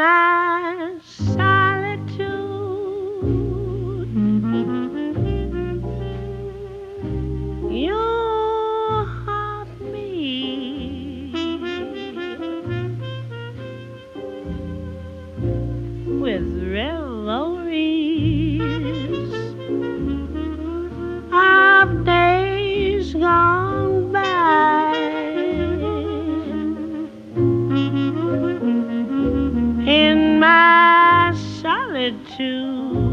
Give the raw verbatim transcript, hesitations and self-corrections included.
my solitude, you haunt me with revelries of days gone by. In my solitude,